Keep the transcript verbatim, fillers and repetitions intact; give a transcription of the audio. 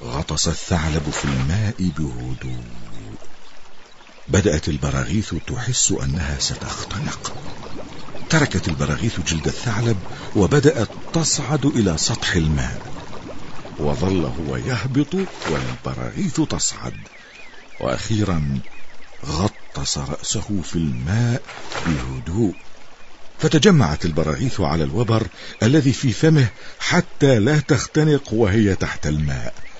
غطس الثعلب في الماء بهدوء. بدأت البراغيث تحس أنها ستختنق. تركت البراغيث جلد الثعلب وبدأت تصعد إلى سطح الماء، وظل هو يهبط والبراغيث تصعد، وأخيرا غطس رأسه في الماء بهدوء، فتجمعت البراغيث على الوبر الذي في فمه حتى لا تختنق وهي تحت الماء.